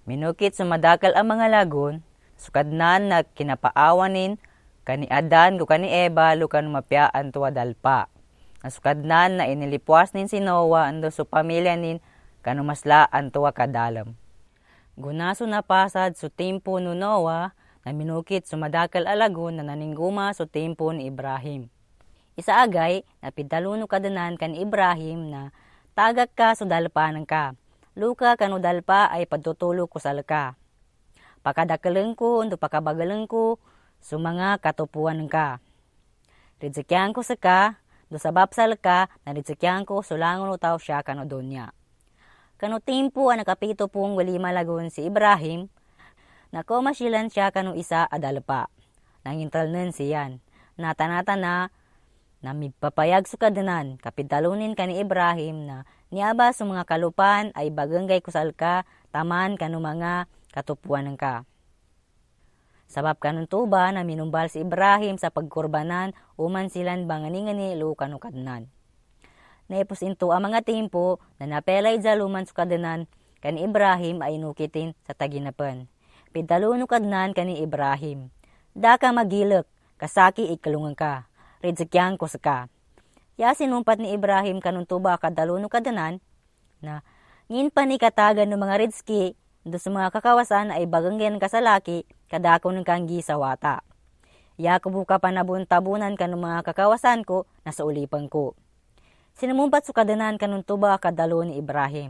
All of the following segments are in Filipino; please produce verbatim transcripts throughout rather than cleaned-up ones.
Minukit sumadakal ang mga lagon, sukadnan na kinapaawanin, kani Adan ko kani Eva lukan mapyaan tuwa dalpa. Nasukadnan na inilipuas nin si Noah ando su pamilya nin kanumaslaan tuwa kadalam. Gunaso na pasad su tempo no Noah na minukit sumadakal alagon na naningguma su tempo ni Ibrahim. Isa agay na pidaluno kadanan kan Ibrahim na tagak ka su dalpanan ka. Luka kanu dalpa ay pagtutulo ko sal ka. Pakadakaleng ko undo pakabagaleng ko su mga katupuan ka. Rizikyan ko sa ka, do sabab sal ka, na rizikyan ko sulangon utaw siya kanu donya. Kanu tempo ang nakapito pong wali malagon si Ibrahim, nakomasilan siya kanu isa adalpa. Nangintalnen siyan, natanata na, na mipapayag sukadanan, kapitalunin ka ni Ibrahim na niaba sa mga kalupan ay baganggay kusal ka, taman kanu mga katupuan ka. Sabab kanun tuba na minumbal si Ibrahim sa pagkurbanan, uman silan bangani-ngani lu kanu kadnan. Naipos into ang mga tempo na napelay jaluman sukadanan kan Ibrahim ay nukitin sa taginapan. Pidaluno kadnan kan ni Ibrahim. Da ka magilek, kasaki ikalungan ka. Rizikyan ko sa ka. Ya sinumpat ni Ibrahim kanun tuba kadaluno kadanan na ngin pa ni katagan ng mga rizki do sa mga kakawasan ay baganggen ka sa laki kadako ng kanggi sa wata. Ya kubuka panabun-tabunan ka ng mga kakawasan ko na sa ulipan ko. Sinumumpat su kadanan kanun tuba kadalo ni Ibrahim.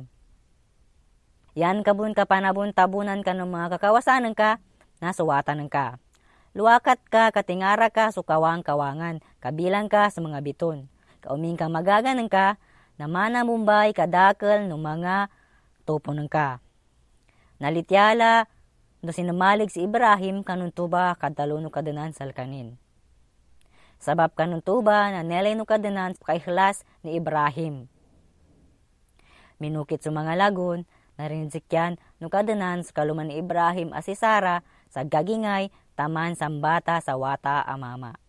Yan kabun ka panabun-tabunan ka ng mga kakawasan ka na sa wata ng ka. Luwakat ka, katingara ka, sukawang-kawangan, kabilang ka sa mga biton. Kauming ka magaganan ka, namana mumbay kadakal ng mga topo ng ka. Nalityala, do sinamalig si Ibrahim kanun tuba kadaluno kadanan salkanin. Sabab kanun tuba na nelay no kadanan pakaihlas ni Ibrahim. Minukit sa mga lagon, narinzikyan no kadanan sa kaluman ni Ibrahim as si Sara sa gagingay taman sambata sa wata amama.